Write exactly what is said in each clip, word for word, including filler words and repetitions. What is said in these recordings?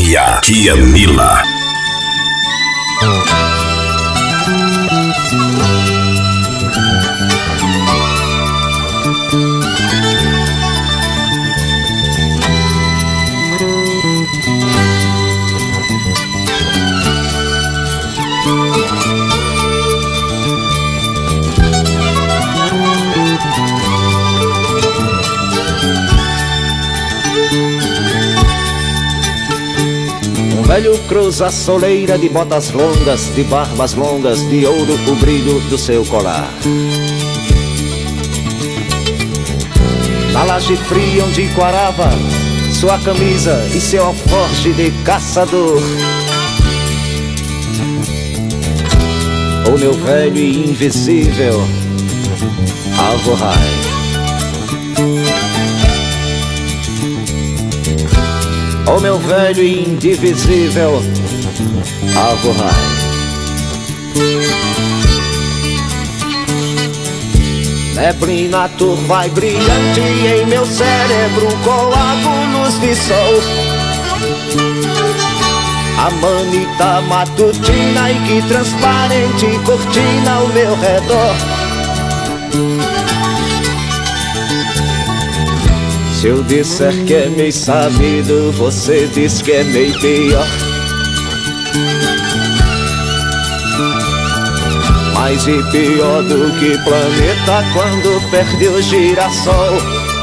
Tia, Tia Mila. Velho cruza a soleira de botas longas, de barbas longas, de ouro o brilho do seu colar. Na laje fria onde quarava sua camisa e seu alforje de caçador. O meu velho e invisível alvorrai. O meu velho e indivisível alvorrai. Neblina turva e brilhante em meu cérebro, coágulos de sol. A manita matutina e que transparente cortina ao meu redor. Se eu disser que é meio sabido, você diz que é meio pior. Mais e pior do que planeta quando perde o girassol.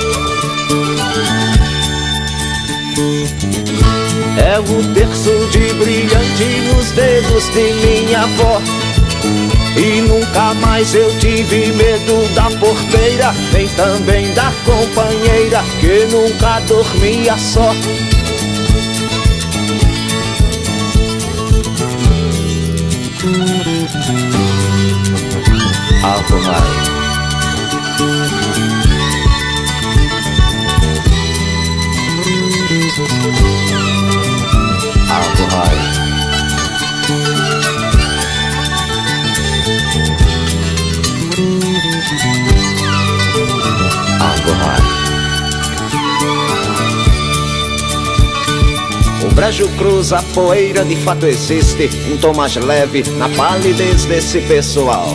É o terço de brilhante nos dedos de minha avó. E nunca mais eu tive medo da porteira, nem também da companheira, que nunca dormia só. Alvorrai. Alvorrai. O brejo cruza a poeira, de fato existe um tom mais leve na palidez desse pessoal.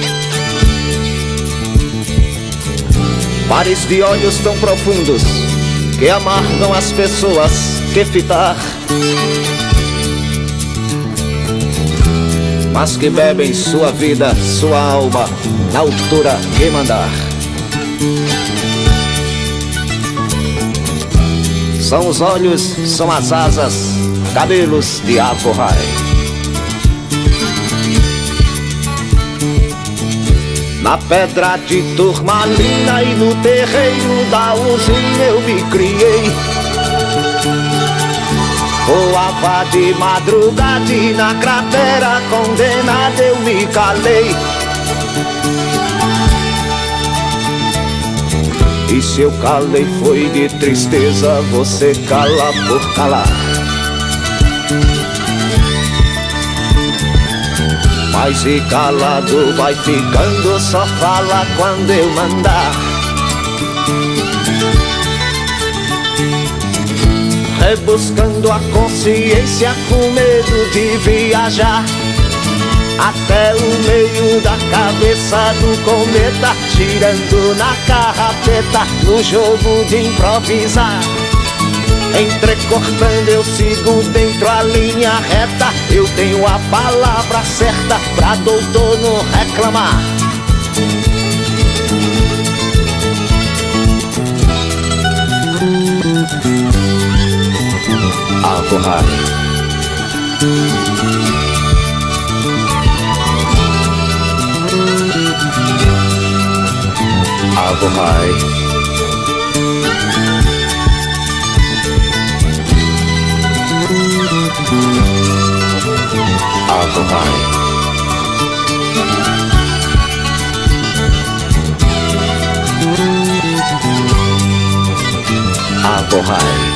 Pares de olhos tão profundos que amargam as pessoas que fitar, mas que bebem sua vida, sua alma, na altura que mandar. São os olhos, são as asas, cabelos de alvorrai. Na pedra de turmalina e no terreiro da usina eu me criei. Voava de madrugada e na cratera condenada eu me calei. E se eu calei foi de tristeza, você cala por calar. Mas e calado vai ficando, só fala quando eu mandar. Rebuscando a consciência com medo de viajar até o meio da cabeça do cometa, girando na carrapeta, no jogo de improvisar. Entrecortando eu sigo dentro a linha reta, eu tenho a palavra certa pra doutor não reclamar. Alvorrai. Alvorrai. Alvorrai. Alvorrai.